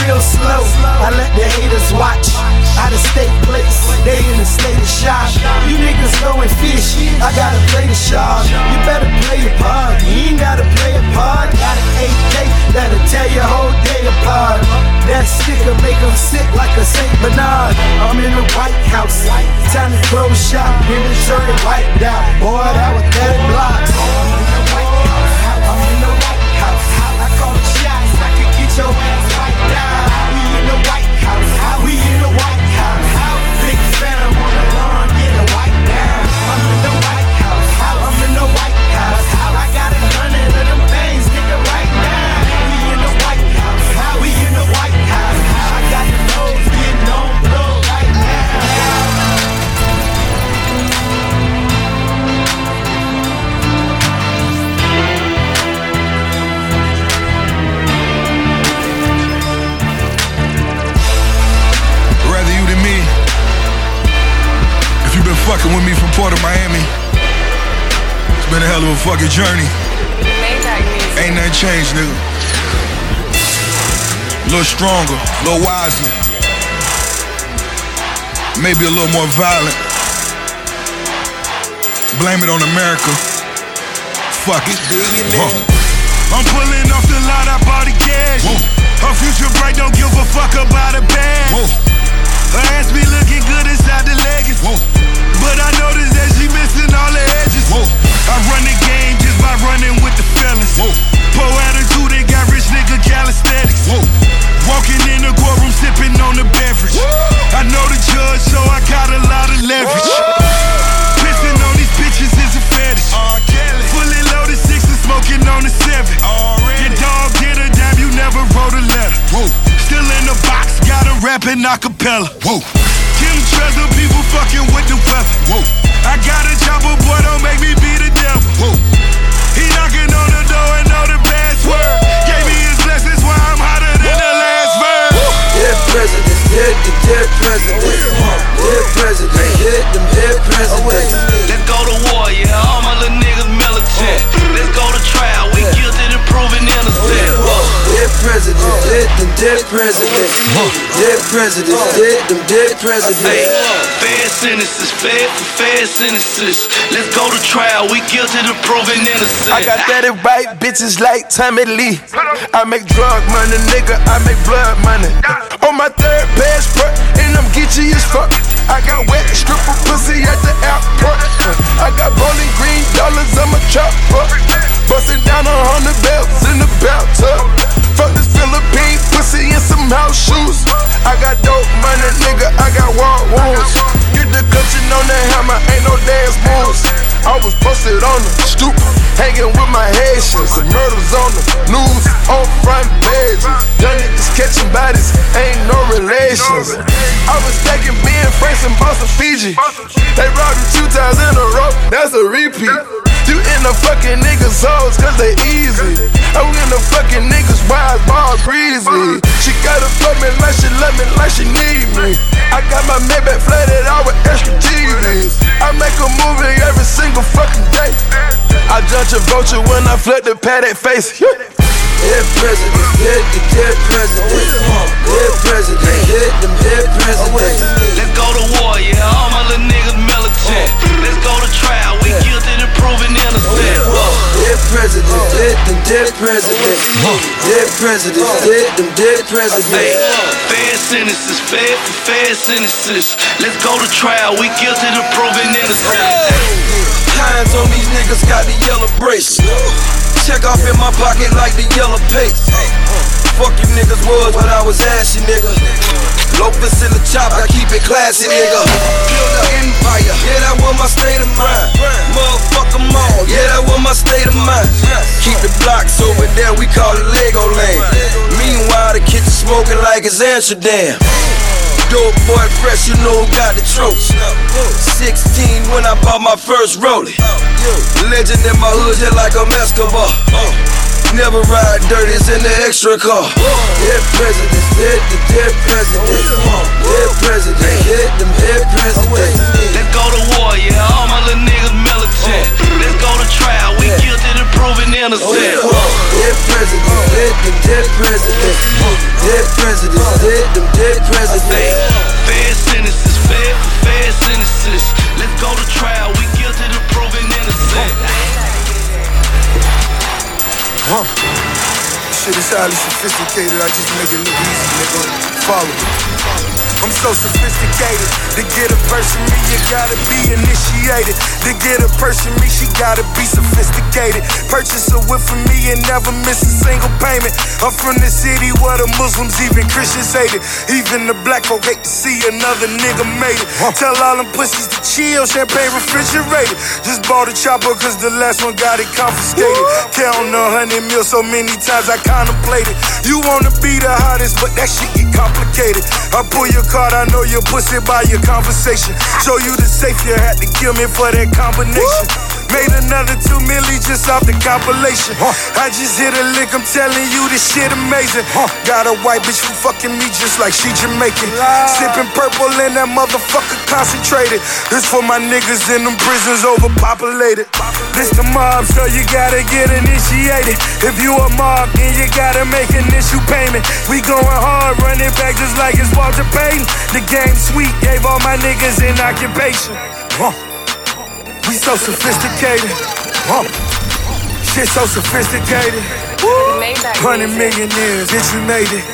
real slow. I let the haters watch. Out of state place, they in a state of shock. You niggas throwing fish, I gotta play the shark. You better play your part, you ain't gotta play a part. Got an eight K that'll tear your whole day apart. That sticker make them sick like a Saint Bernard. I'm in the White House, time to close shop. Inventory wiped out, boy, that was thirty blocks. I'm in the White House, I'm in the White House. I call the shots, I can get your ass wiped out. We in the White House, we in the White House. Big phantom on the lawn, get a white down. I'm in the White House, I'm in the White House. I got a hundred of them things, nigga, right now. We in the White House, we in the White House. I got the nose getting on blow right now. Rather you than me. If you been fucking with me from Port of Miami, it's been a hell of a fucking journey. Ain't nothing changed, nigga. A little stronger, a little wiser. Maybe a little more violent. Blame it on America. Fuck it. I'm pulling off the lot, I bought the gas. Her future bright, don't give a fuck about a bag. Her ass be looking good inside the leggings. But I noticed that she missing all the edges. I run the game just by running with the fellas. Poor attitude, they got rich nigga calisthenics. Walking in the courtroom sipping on the beverage. I know the judge, so I got a lot of leverage. Pissing on these bitches is a fetish. Fully loaded six and smoking on the seven. Your dog get a dime, you never wrote a letter. Still in the box, got a rapping acapella. Kim Treasure, people fucking with the weapon. I got a chopper, boy, don't make me be the devil. He knocking on the door and know the password. Gave me his blessings while I'm hotter than the last verse. Dead presidents, dead, the dead presidents. Dead presidents, hit them dead presidents. Let's go to war, yeah, all my little niggas militant. Let's go to trial, we guilty to proving innocent. Dead presidents, dead them dead presidents. Dead presidents, dead them dead presidents. Fair sentences, fair for fair sentences. Let's go to trial, we guilty to proving innocent. I got that it right, bitches like Tommy Lee. I make drug money, nigga, I make blood money. On my third passport, and I'm Geechee as fuck. I got wet stripper pussy at the airport. I got bowling green dollars on my chopper. Bustin' down a hundred belts in the bathtub. Fuck this Philippine pussy in some house shoes. I got dope money, nigga, I got war wounds. Get the clutching on the hammer, ain't no dance moves. I was posted on the stoop, hanging with my Haitians. The murders on the news, on front pages. Young niggas catching bodies, ain't no relations. I was stacking being Franks and Boston, Fiji. They robbed you two times in a row, that's a repeat. You in the fucking niggas' hoes, cause they easy. I'm in the fucking niggas' wise ball breezy. She gotta fuck me like she love me, like she need me. I got my Maybach flooded out with extra T Vs. I make a movie every single fucking day. I judge a vulture when I flip the padded face. Dead presidents, dead the dead presidents. Dead presidents, hit them dead presidents. Let's go to war, yeah, all my little niggas militant. Let's go to trial, we guilty to proving innocent. Dead presidents, dead them dead presidents. Dead presidents, dead them dead presidents. Fair sentences, fair for fair sentences. Let's go to trial, we guilty to proving innocent. Hands on these niggas got the yellow bracelet. Check off in my pocket like the yellow paper. Fuck you niggas was when I was ashy, nigga. Loafers in the chop, I keep it classy, nigga. Build an empire, yeah, that was my state of mind. Motherfuck them all, yeah, that was my state of mind. Keep the blocks over there, we call it Lego Land. Meanwhile, the kitchen smoking like it's Amsterdam. Dope boy fresh, you know who got the tropes. Sixteen when I bought my first rollie. Legend in my hood just like I'm Escobar. Never ride dirty, it's in the extra car. Dead presidents, dead the dead presidents. Dead presidents, hit them dead presidents. Let's go to war, yeah, all my little niggas militant. Let's go to trial, we guilty to proving innocent. Dead presidents, dead the dead presidents. Dead presidents, style is sophisticated, I just make it look easy, nigga. Follow me. I'm so sophisticated. To get a person me, you gotta be initiated. To get a person me, she gotta be sophisticated. Purchase a whip for me and never miss a single payment. I'm from the city where the Muslims, even Christians hate it. Even the black folk hate to see another nigga made it. Tell all them pussies to chill, champagne refrigerated. Just bought a chopper cause the last one got it confiscated. Counting a hundred mil so many times I contemplated. You wanna be the hottest, but that shit get complicated. I pull your card, I know your pussy by your conversation. Show you the safe, you had to kill me for that combination. Made another two milli just off the compilation. I just hit a lick, I'm telling you this shit amazing. Got a white bitch who fucking me just like she Jamaican. Sipping purple and that motherfucker concentrated. This for my niggas in them prisons overpopulated. This the mob, so you gotta get initiated. If you a mob, then you gotta make an issue payment. We going hard, running back just like it's Walter Payton. The game sweet, gave all my niggas an occupation. Huh. We so sophisticated. Huh. Shit so sophisticated. Hundred millionaires, bitch, we made it.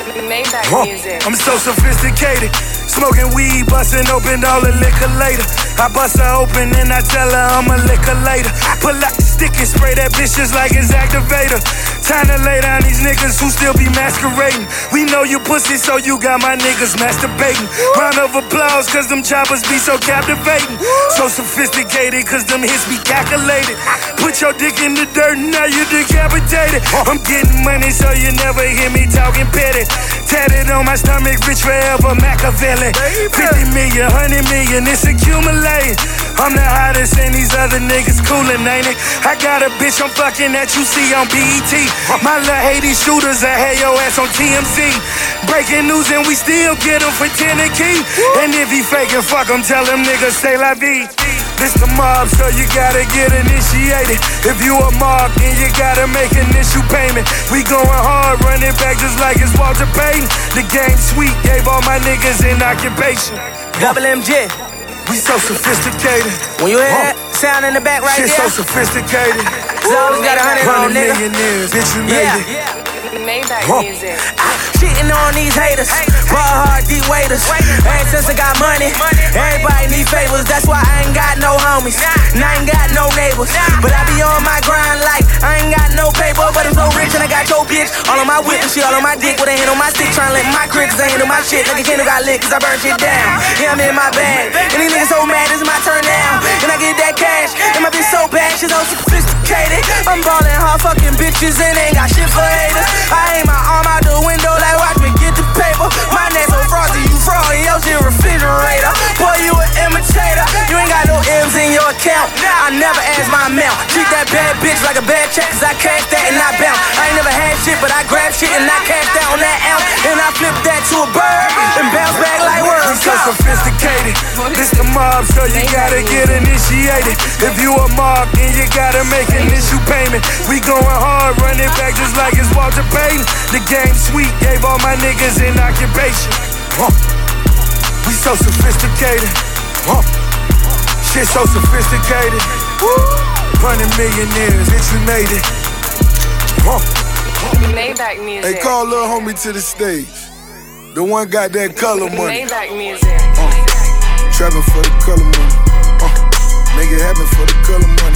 Huh. I'm so sophisticated. Smoking weed, bustin' open all the liquor later. I bust her open and I tell her I'm a liquor later. Pull out the stick and spray that bitch just like it's activator. Time to lay down these niggas who still be masquerading. We know you pussy, so you got my niggas masturbating. Round of applause, cause them choppers be so captivating. So sophisticated, cause them hits be calculated. Put your dick in the dirt, now you decapitated. I'm getting money, so you never hear me talking petty. Tatted on my stomach, rich forever, Machiavelli. fifty million, one hundred million, it's accumulating. I'm the hottest and these other niggas coolin', ain't it? I got a bitch I'm fucking that you see on B E T. My little Haiti shooters that had your ass on T M Z. Breaking news and we still get him for ten a key. And if he faking, fuck him, tell him niggas say la vie. This the mob, so you gotta get initiated. If you a mob, then you gotta make an issue payment. We going hard, running back just like it's Walter Payton. The game sweet, gave all my niggas an occupation. Double M J. We so sophisticated. When you hear that sound in the back right Shit there, so sophisticated. Cause I always got a hundred on, nigga. Millionaires, bitch, you made Yeah. it. Maybach Huh. music. Shitting on these haters, raw hard deep waiters. Ever since I got money, everybody need favors. That's why I ain't got no homies, and I ain't got no neighbors. But I be on my grind like I ain't got no paper, but I'm so rich and I got your bitch all on my whip and shit all on my dick with a hand on my stick, trying to let my crib cause I handle my shit like a candle got lit cause I burn shit down. Yeah, I'm in my bag, and these niggas so mad, this is my turn now. And I get that cash, and my bitch so bad, she's so sophisticated. I'm ballin' hard fucking bitches and ain't got shit for haters. I aim my arm out the window like watch me get the paper. My neck so frosty, you fraud in your shit refrigerator. Boy, you an imitator. You ain't got no M's in your account. I never ask my amount. Treat that bad bitch like a bad check, cause I cash that and I bounce. I ain't never had shit, but I grab shit and I cash that on that ounce. And I flip that to a bird and bounce back like words. We so sophisticated. This the mob, so you gotta get initiated. If you a mob, then you gotta make an issue payment. We going hard, running back just like it's Walter Payton. The game sweet, gave all my niggas an occupation. Huh. We so sophisticated. Huh. Shit so sophisticated. Hundred millionaires, bitch, we made it. Huh. Maybach music. Hey, call little homie to the stage. The one got that color money. Maybach music. Uh, trapping for the color money. Uh, make it happen for the color money.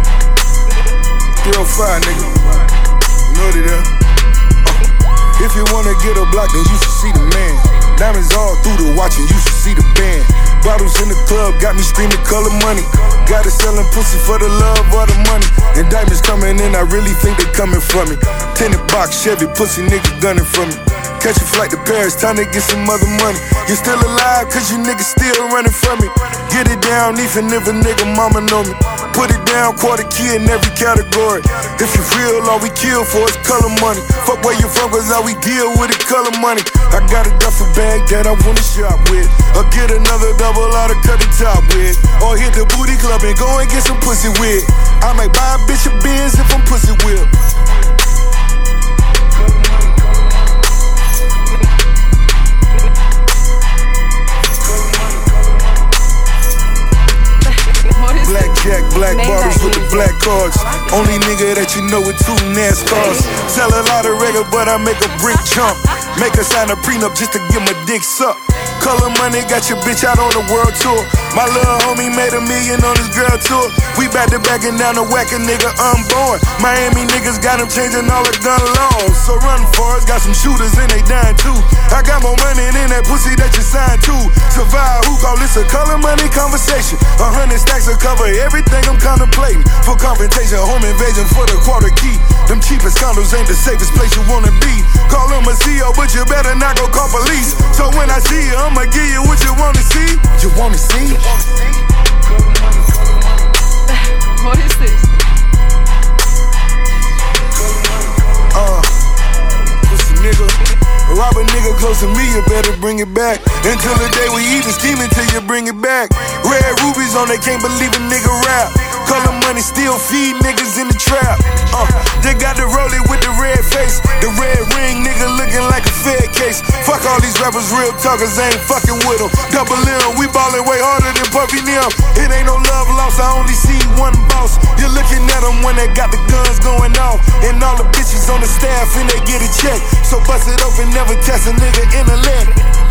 three oh five, nigga. You know they there. Uh, if you wanna get a block, then you should see the man. Diamonds all through the watch and you should see the band. Bottles in the club got me screaming color money. Got it selling pussy for the love or the money. Indictments coming in, I really think they coming from me. Tinted box, Chevy, pussy niggas gunning from me. Catch a flight to Paris, time to get some other money. You still alive, cause you niggas still running from me. Get it down, even if a nigga mama know me. Put it down, quarter key in every category. If you real, all we kill for is color money. Fuck where you from, cause all we deal with is color money. I got a duffel bag that I wanna shop with. Or get another double out of cut the top with. Or hit the booty club and go and get some pussy with. I might buy a bitch a Benz if I'm pussy with. Black Jack Black bottles with the black cards. Only nigga that you know with two NASCARs. Sell a lot of regular, but I make a brick jump. Make her sign a prenup just to get my dick sucked. Color Money got your bitch out on the world tour. My little homie made a million on his girl tour. We back to backing down the whack a nigga unborn. Miami niggas got him changing all the gun laws. So run for us, got some shooters and they dying too. I got more money than that pussy that you signed to. Survive, who call this a Color Money conversation? A hundred stacks will cover everything I'm contemplating. For confrontation, home invasion for the quarter key. Them cheapest condos ain't the safest place you wanna be. Call him a C E O, but you better not go call police. So when I see you, I'ma give you what you wanna see. You wanna see? What is this? Uh, pussy nigga. Rob a nigga close to me, you better bring it back. Until the day we eat and steam until you bring it back. Red rubies on, they can't believe a nigga rap. Color Money still feed niggas in the trap. Uh, they got the rollie with the red face. The red ring nigga looking like a Fed case. Fuck all these rappers, real talkers, I ain't fucking with them. Double M, we ballin' way harder than Puffy Nim. It ain't no love lost, I only see one boss. You're looking at them when they got the guns going off. And all the bitches on the staff and they get a check. So bust it open, never test a nigga in the leg.